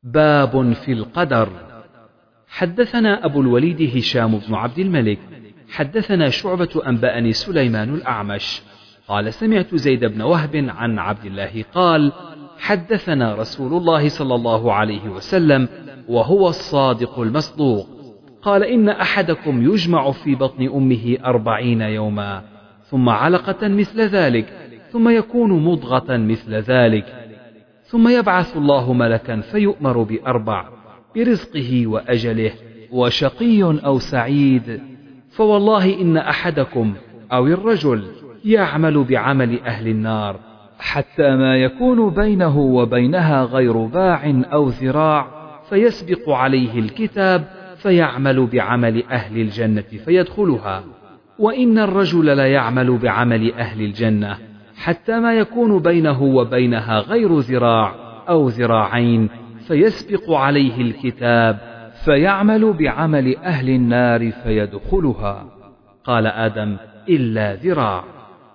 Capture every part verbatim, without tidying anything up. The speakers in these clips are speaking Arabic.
باب في القدر. حدثنا أبو الوليد هشام بن عبد الملك حدثنا شعبة أنبأني سليمان الأعمش قال سمعت زيد بن وهب عن عبد الله قال حدثنا رسول الله صلى الله عليه وسلم وهو الصادق المصدوق قال إن أحدكم يجمع في بطن أمه أربعين يوما ثم علقة مثل ذلك ثم يكون مضغة مثل ذلك ثم يبعث الله ملكا فيؤمر بأربع برزقه وأجله وشقي أو سعيد فوالله إن أحدكم أو الرجل يعمل بعمل أهل النار حتى ما يكون بينه وبينها غير باع أو ذراع فيسبق عليه الكتاب فيعمل بعمل أهل الجنة فيدخلها وإن الرجل ليعمل بعمل أهل الجنة حتى ما يكون بينه وبينها غير ذراع أو ذراعين فيسبق عليه الكتاب فيعمل بعمل أهل النار فيدخلها. قال آدم إلا ذراع.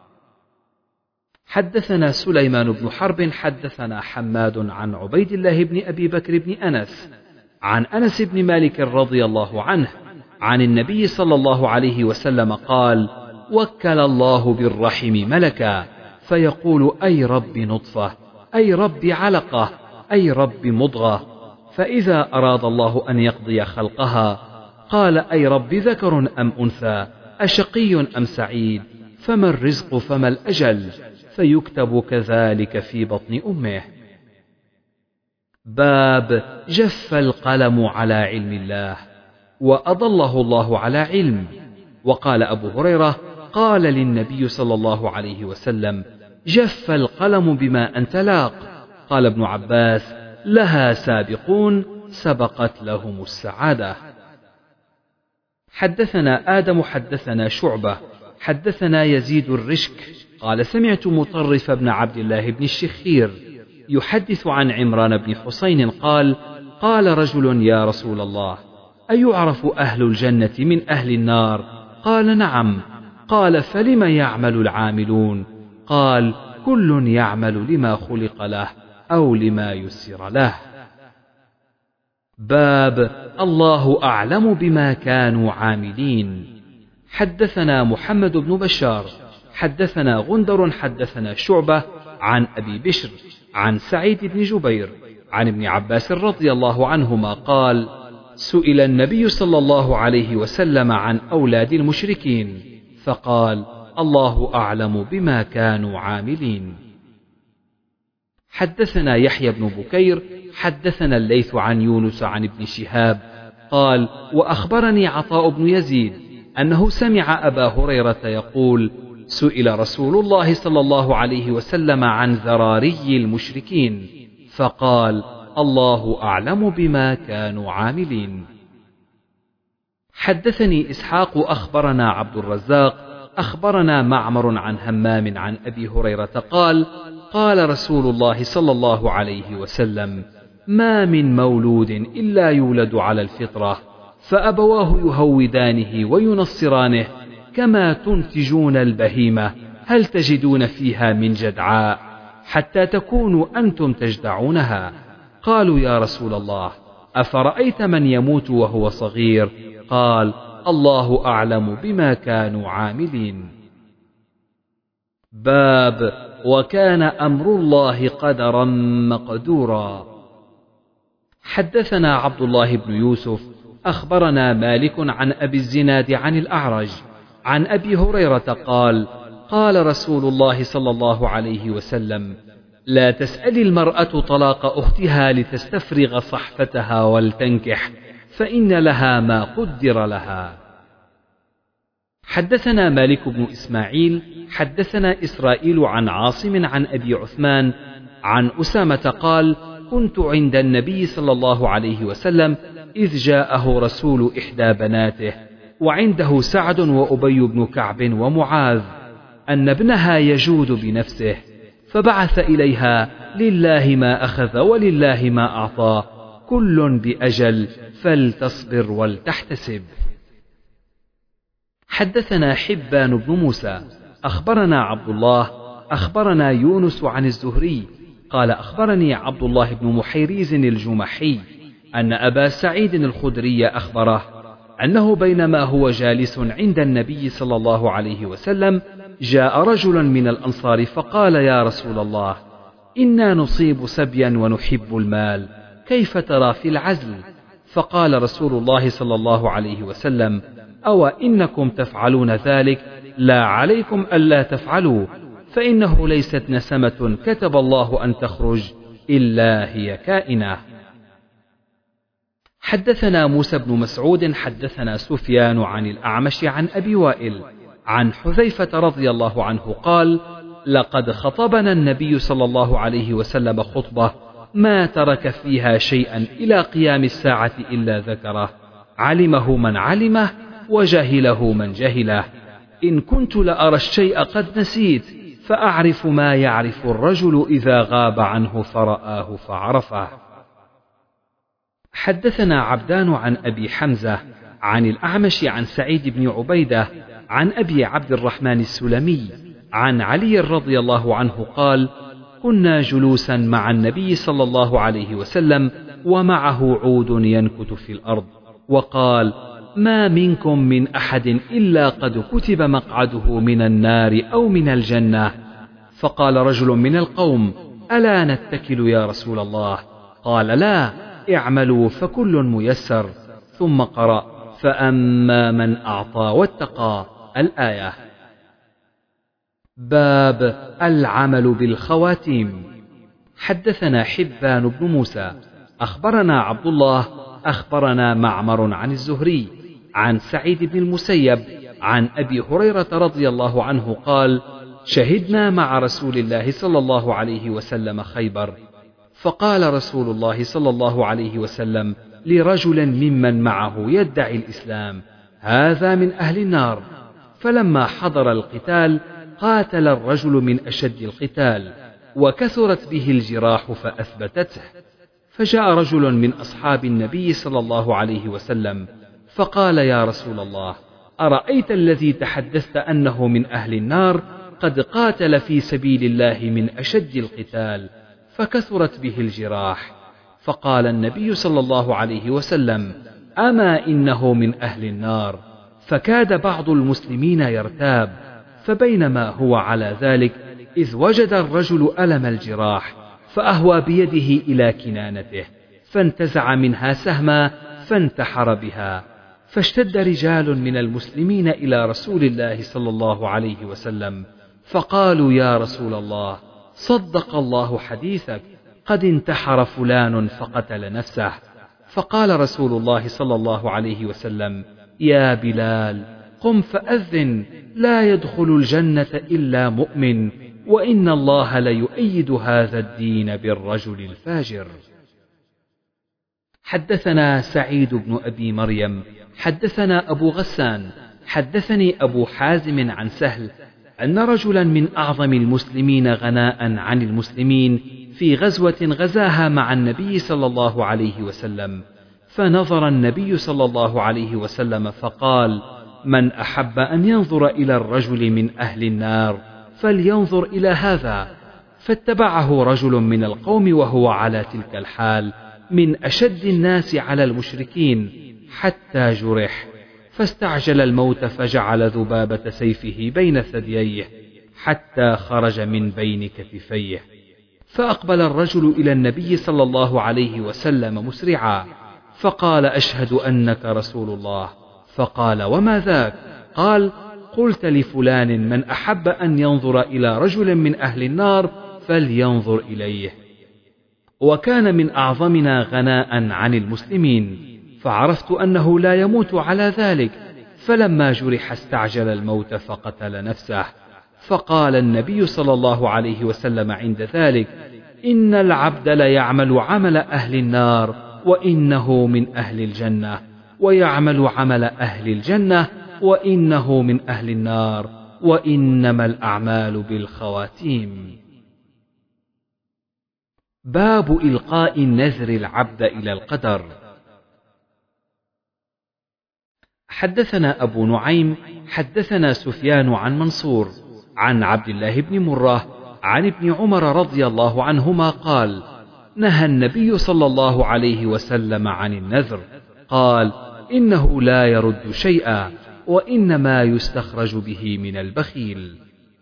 حدثنا سليمان بن حرب حدثنا حماد عن عبيد الله بن أبي بكر بن أنس عن أنس بن مالك رضي الله عنه عن النبي صلى الله عليه وسلم قال وكل الله بالرحم ملكا فيقول أي رب نطفة أي رب علقة أي رب مضغة فإذا أراد الله أن يقضي خلقها قال أي رب ذكر أم أنثى أشقي أم سعيد فما الرزق فما الأجل فيكتب كذلك في بطن أمه. باب جف القلم على علم الله وأضله الله على علم. وقال أبو هريرة قال للنبي صلى الله عليه وسلم جف القلم بما أنت لاق. قال ابن عباس لها سابقون سبقت لهم السعادة. حدثنا آدم حدثنا شعبة حدثنا يزيد الرشك قال سمعت مطرف بن عبد الله بن الشخير يحدث عن عمران بن حسين قال قال رجل يا رسول الله أيعرف أهل الجنة من أهل النار؟ قال نعم. قال فلم يعمل العاملون؟ قال كل يعمل لما خلق له أو لما يسر له. باب الله أعلم بما كانوا عاملين. حدثنا محمد بن بشار حدثنا غندر حدثنا شعبة عن أبي بشر عن سعيد بن جبير عن ابن عباس رضي الله عنهما قال سئل النبي صلى الله عليه وسلم عن أولاد المشركين فقال الله أعلم بما كانوا عاملين. حدثنا يحيى بن بكير حدثنا الليث عن يونس عن ابن شهاب قال وأخبرني عطاء بن يزيد أنه سمع أبا هريرة يقول سئل رسول الله صلى الله عليه وسلم عن ذراري المشركين فقال الله أعلم بما كانوا عاملين. حدثني إسحاق أخبرنا عبد الرزاق أخبرنا معمر عن همام عن أبي هريرة قال قال رسول الله صلى الله عليه وسلم ما من مولود إلا يولد على الفطرة فأبواه يهودانه وينصرانه كما تنتجون البهيمة هل تجدون فيها من جدعاء حتى تكونوا أنتم تجدعونها؟ قالوا يا رسول الله أفرأيت من يموت وهو صغير؟ قال الله أعلم بما كانوا عاملين. باب وكان أمر الله قدرا مقدورا. حدثنا عبد الله بن يوسف أخبرنا مالك عن أبي الزناد عن الأعرج عن أبي هريرة قال قال رسول الله صلى الله عليه وسلم لا تسأل المرأة طلاق أختها لتستفرغ صحفتها ولتنكح فإن لها ما قدر لها. حدثنا مالك بن إسماعيل حدثنا إسرائيل عن عاصم عن أبي عثمان عن أسامة قال كنت عند النبي صلى الله عليه وسلم إذ جاءه رسول إحدى بناته وعنده سعد وأبي بن كعب ومعاذ أن ابنها يجود بنفسه فبعث إليها لله ما أخذ ولله ما أعطى كل بأجل فلتصبر ولتحتسب. حدثنا حبان بن موسى أخبرنا عبد الله أخبرنا يونس عن الزهري قال أخبرني عبد الله بن محيريز الجمحي أن أبا سعيد الخدري أخبره أنه بينما هو جالس عند النبي صلى الله عليه وسلم جاء رجل من الأنصار فقال يا رسول الله إنا نصيب سبيا ونحب المال، كيف ترى في العزل؟ فقال رسول الله صلى الله عليه وسلم أو إنكم تفعلون ذلك؟ لا عليكم ألا تفعلوا، فإنه ليست نسمة كتب الله أن تخرج إلا هي كائنة. حدثنا موسى بن مسعود حدثنا سفيان عن الأعمش عن أبي وائل عن حذيفة رضي الله عنه قال لقد خطبنا النبي صلى الله عليه وسلم خطبة ما ترك فيها شيئا إلى قيام الساعة إلا ذكره، علمه من علمه وجهله من جهله. إن كنت لأرى الشيء قد نسيت فأعرف ما يعرف الرجل إذا غاب عنه فرآه فعرفه. حدثنا عبدان عن أبي حمزة عن الأعمش عن سعيد بن عبيدة عن أبي عبد الرحمن السلمي عن علي رضي الله عنه قال كنا جلوسا مع النبي صلى الله عليه وسلم ومعه عود ينكت في الأرض، وقال ما منكم من أحد إلا قد كتب مقعده من النار أو من الجنة. فقال رجل من القوم ألا نتكل يا رسول الله؟ قال لا، اعملوا فكل ميسر. ثم قرأ فأما من أعطى واتقى الآية. باب العمل بالخواتيم. حدثنا حبان بن موسى أخبرنا عبد الله أخبرنا معمر عن الزهري عن سعيد بن المسيب عن أبي هريرة رضي الله عنه قال شهدنا مع رسول الله صلى الله عليه وسلم خيبر، فقال رسول الله صلى الله عليه وسلم لرجل ممن معه يدعي الإسلام هذا من أهل النار. فلما حضر القتال قاتل الرجل من أشد القتال وكثرت به الجراح فأثبتته، فجاء رجل من أصحاب النبي صلى الله عليه وسلم فقال يا رسول الله أرأيت الذي تحدثت أنه من أهل النار قد قاتل في سبيل الله من أشد القتال فكثرت به الجراح؟ فقال النبي صلى الله عليه وسلم أما إنه من أهل النار. فكاد بعض المسلمين يرتاب، فبينما هو على ذلك إذ وجد الرجل ألم الجراح فأهوى بيده إلى كنانته فانتزع منها سهما فانتحر بها، فاشتد رجال من المسلمين إلى رسول الله صلى الله عليه وسلم فقالوا يا رسول الله صدق الله حديثك، قد انتحر فلان فقتل نفسه. فقال رسول الله صلى الله عليه وسلم يا بلال قم فأذن، لا يدخل الجنة إلا مؤمن، وإن الله ليؤيد هذا الدين بالرجل الفاجر. حدثنا سعيد بن أبي مريم حدثنا أبو غسان حدثني أبو حازم عن سهل أن رجلا من أعظم المسلمين غناء عن المسلمين في غزوة غزاها مع النبي صلى الله عليه وسلم، فنظر النبي صلى الله عليه وسلم فقال من أحب أن ينظر إلى الرجل من أهل النار فلينظر إلى هذا. فاتبعه رجل من القوم وهو على تلك الحال من أشد الناس على المشركين حتى جرح، فاستعجل الموت فجعل ذبابة سيفه بين ثدييه حتى خرج من بين كتفيه. فأقبل الرجل إلى النبي صلى الله عليه وسلم مسرعا فقال أشهد أنك رسول الله. فقال وما ذاك؟ قال قلت لفلان من أحب أن ينظر إلى رجل من أهل النار فلينظر إليه. وكان من أعظمنا غناء عن المسلمين، فعرفت أنه لا يموت على ذلك، فلما جرح استعجل الموت فقتل نفسه. فقال النبي صلى الله عليه وسلم عند ذلك إن العبد ليعمل عمل أهل النار وإنه من أهل الجنة، ويعمل عمل أهل الجنة وإنه من أهل النار، وإنما الأعمال بالخواتيم. باب إلقاء النذر العبد إلى القدر. حدثنا أبو نعيم حدثنا سفيان عن منصور عن عبد الله بن مرة عن ابن عمر رضي الله عنهما قال: نهى النبي صلى الله عليه وسلم عن النذر، قال: إنه لا يرد شيئا، وإنما يستخرج به من البخيل.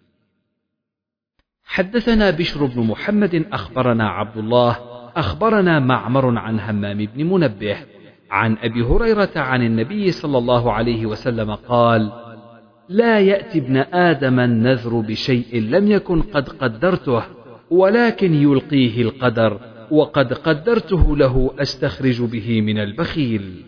حدثنا بشر بن محمد أخبرنا عبد الله أخبرنا معمر عن همام بن منبه عن أبي هريرة عن النبي صلى الله عليه وسلم قال: لا يأتي ابن آدم النذر بشيء لم يكن قد قدرته، ولكن يلقيه القدر، وقد قدرته له أستخرج به من البخيل.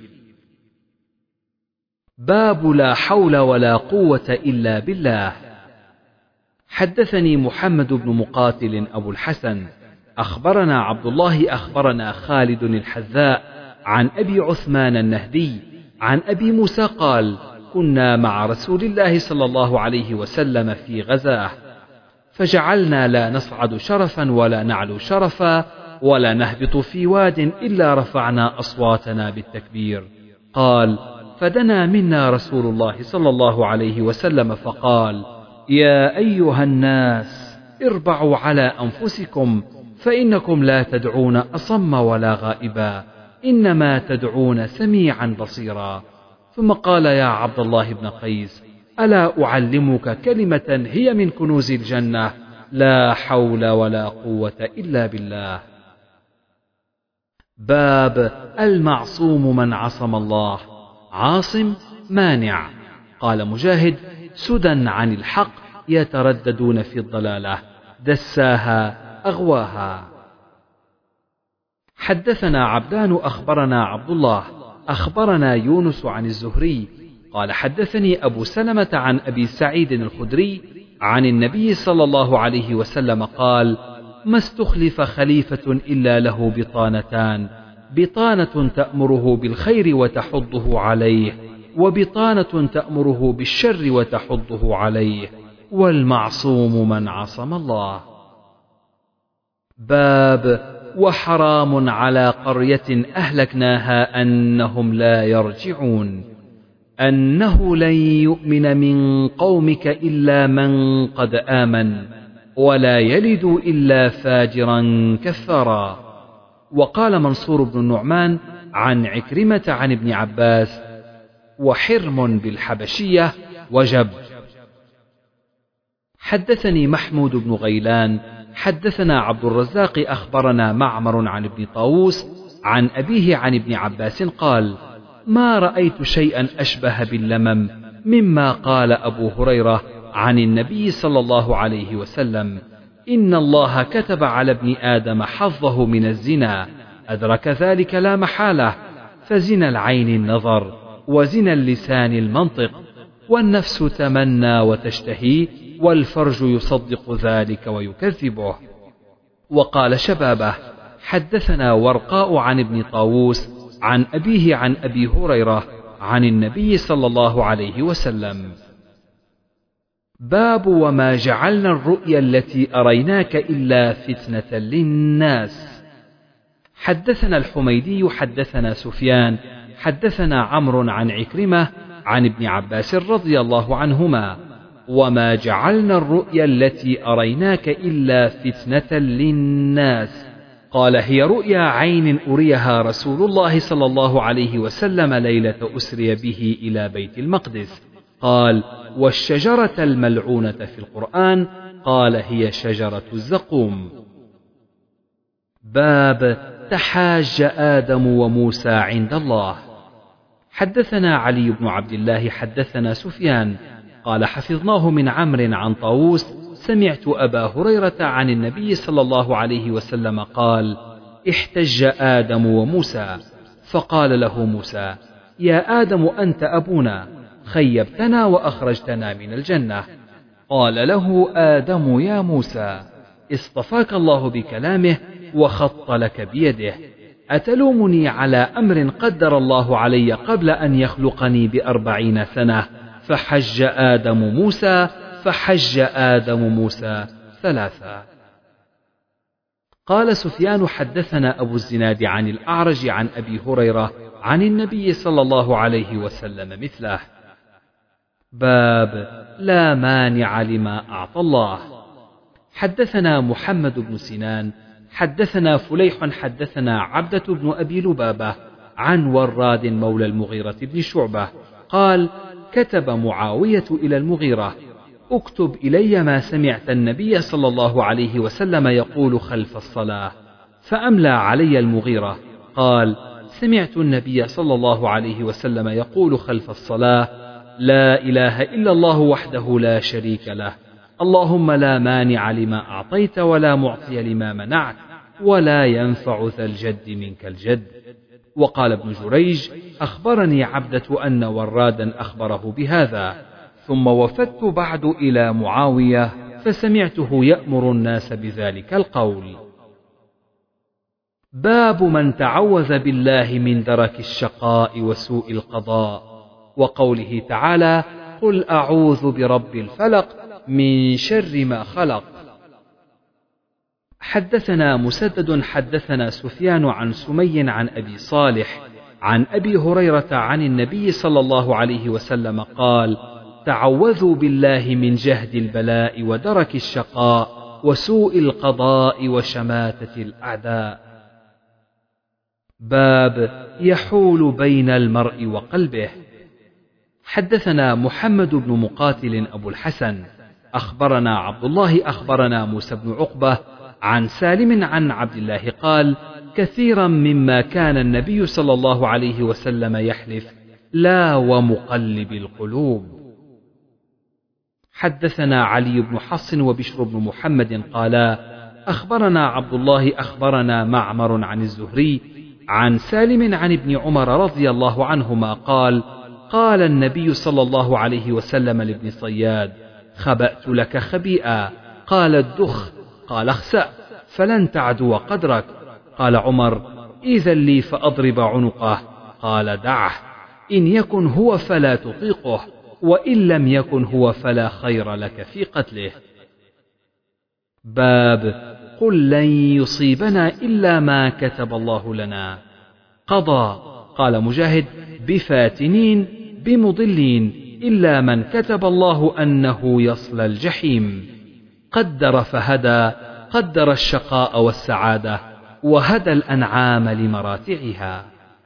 باب لا حول ولا قوة إلا بالله. حدثني محمد بن مقاتل أبو الحسن أخبرنا عبد الله أخبرنا خالد الحذاء عن أبي عثمان النهدي عن أبي موسى قال: كنا مع رسول الله صلى الله عليه وسلم في غزاه، فجعلنا لا نصعد شرفا ولا نعلو شرفا ولا نهبط في واد إلا رفعنا أصواتنا بالتكبير. قال: فدنا منا رسول الله صلى الله عليه وسلم فقال: يا أيها الناس اربعوا على أنفسكم، فإنكم لا تدعون أصم ولا غائبا، إنما تدعون سميعا بصيرا. ثم قال: يا عبد الله بن قيس، ألا أعلمك كلمة هي من كنوز الجنة؟ لا حول ولا قوة إلا بالله. باب المعصوم من عصم الله. عاصم مانع. قال مجاهد: سدى عن الحق يترددون في الضلالة، دساها أغواها. حدثنا عبدان أخبرنا عبد الله أخبرنا يونس عن الزهري قال: حدثني أبو سلمة عن أبي سعيد الخدري عن النبي صلى الله عليه وسلم قال: ما استخلف خليفة إلا له بطانتان، بطانة تأمره بالخير وتحضه عليه، وبطانة تأمره بالشر وتحضه عليه، والمعصوم من عصم الله. باب وحرام على قرية أهلكناها أنهم لا يرجعون. أنه لن يؤمن من قومك إلا من قد آمن، ولا يلد إلا فاجرا كفارا. وقال منصور بن النعمان عن عكرمة عن ابن عباس: وحرم بالحبشية وجب. حدثني محمود بن غيلان حدثنا عبد الرزاق أخبرنا معمر عن ابن طاووس عن أبيه عن ابن عباس قال: ما رأيت شيئا أشبه باللمم مما قال أبو هريرة عن النبي صلى الله عليه وسلم: إن الله كتب على ابن آدم حظه من الزنا، أدرك ذلك لا محالة، فزنا العين النظر، وزنا اللسان المنطق، والنفس تمنى وتشتهي، والفرج يصدق ذلك ويكذبه. وقال شبابه: حدثنا ورقاء عن ابن طاووس عن أبيه عن أبي هريرة عن النبي صلى الله عليه وسلم. باب وما جعلنا الرؤيا التي أريناك إلا فتنة للناس. حدثنا الحميدي حدثنا سفيان حدثنا عمرو عن عكرمة عن ابن عباس رضي الله عنهما: وما جعلنا الرؤيا التي أريناك إلا فتنة للناس. قال: هي رؤيا عين أريها رسول الله صلى الله عليه وسلم ليلة أسري به إلى بيت المقدس. قال: والشجرة الملعونة في القرآن؟ قال: هي شجرة الزقوم. باب تحاج آدم وموسى عند الله. حدثنا علي بن عبد الله حدثنا سفيان قال: حفظناه من عمرو عن طاووس سمعت أبا هريرة عن النبي صلى الله عليه وسلم قال: احتج آدم وموسى، فقال له موسى: يا آدم أنت أبونا، خيبتنا وأخرجتنا من الجنة. قال له آدم: يا موسى، اصطفاك الله بكلامه وخط لك بيده، أتلومني على أمر قدر الله علي قبل أن يخلقني بأربعين سنة؟ فحج آدم موسى فحج آدم موسى ثلاثا. قال سفيان: حدثنا أبو الزناد عن الأعرج عن أبي هريرة عن النبي صلى الله عليه وسلم مثله. باب لا مانع لما أعطى الله. حدثنا محمد بن سنان حدثنا فليح حدثنا عبدة بن أبي لبابة عن وراد مولى المغيرة بن شعبة قال كتب معاوية إلى المغيرة اكتب إلي ما سمعت النبي صلى الله عليه وسلم يقول خلف الصلاة. فأملى علي المغيرة قال سمعت النبي صلى الله عليه وسلم يقول خلف الصلاة لا إله إلا الله وحده لا شريك له اللهم لا مانع لما أعطيت ولا معطي لما منعت ولا ينفع ذا الجد منك الجد. وقال ابن جريج أخبرني عبدة أن ورادا أخبره بهذا. ثم وفدت بعد إلى معاوية فسمعته يأمر الناس بذلك القول. باب من تعوذ بالله من درك الشقاء وسوء القضاء وقوله تعالى قل أعوذ برب الفلق من شر ما خلق. حدثنا مسدد حدثنا سفيان عن سمي عن أبي صالح عن أبي هريرة عن النبي صلى الله عليه وسلم قال تعوذوا بالله من جهد البلاء ودرك الشقاء وسوء القضاء وشماتة الأعداء. باب يحول بين المرء وقلبه. حدثنا محمد بن مقاتل أبو الحسن أخبرنا عبد الله أخبرنا موسى بن عقبة عن سالم عن عبد الله قال كثيرا مما كان النبي صلى الله عليه وسلم يحلف لا ومقلب القلوب. حدثنا علي بن حفص وبشر بن محمد قالا أخبرنا عبد الله أخبرنا معمر عن الزهري عن سالم عن ابن عمر رضي الله عنهما قال قال النبي صلى الله عليه وسلم لابن صياد خبأت لك خبيئا قال الدخ قال اخسأ فلن تعدو قدرك. قال عمر إذا لي فأضرب عنقه قال دعه إن يكن هو فلا تطيقه وإن لم يكن هو فلا خير لك في قتله. باب قل لن يصيبنا إلا ما كتب الله لنا. قضى قال مجاهد بفاتنين بمضلين إلا من كتب الله أنه يصلى الجحيم. قدر فهدى قدر الشقاء والسعادة وهدى الأنعام لمراتعها.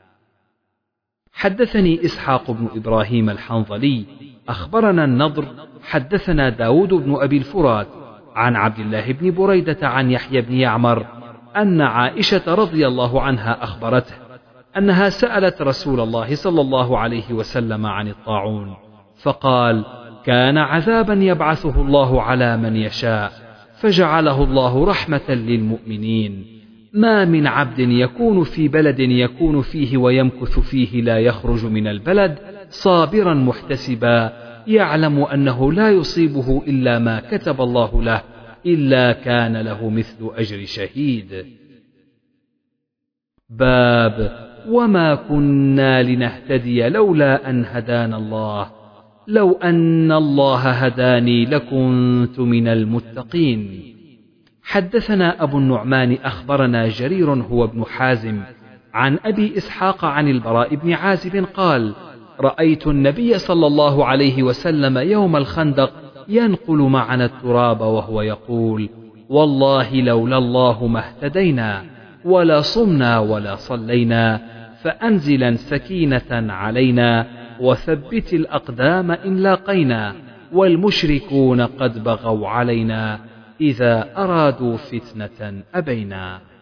حدثني إسحاق بن إبراهيم الحنظلي أخبرنا النضر حدثنا داود بن أبي الفرات عن عبد الله بن بريدة عن يحيى بن يعمر أن عائشة رضي الله عنها أخبرته أنها سألت رسول الله صلى الله عليه وسلم عن الطاعون فقال كان عذابا يبعثه الله على من يشاء فجعله الله رحمة للمؤمنين ما من عبد يكون في بلد يكون فيه ويمكث فيه لا يخرج من البلد صابرا محتسبا يعلم أنه لا يصيبه إلا ما كتب الله له إلا كان له مثل أجر شهيد. باب وما كنا لنهتدي لولا أن هدانا الله لو أن الله هداني لكنت من المتقين. حدثنا أبو النعمان أخبرنا جرير هو ابن حازم عن أبي إسحاق عن البراء بن عازب قال رأيت النبي صلى الله عليه وسلم يوم الخندق ينقل معنا التراب وهو يقول والله لولا الله ما اهتدينا ولا صمنا ولا صلينا فأنزلا سكينة علينا وثبت الأقدام إن لاقينا والمشركون قد بغوا علينا إذا أرادوا فتنة أبينا.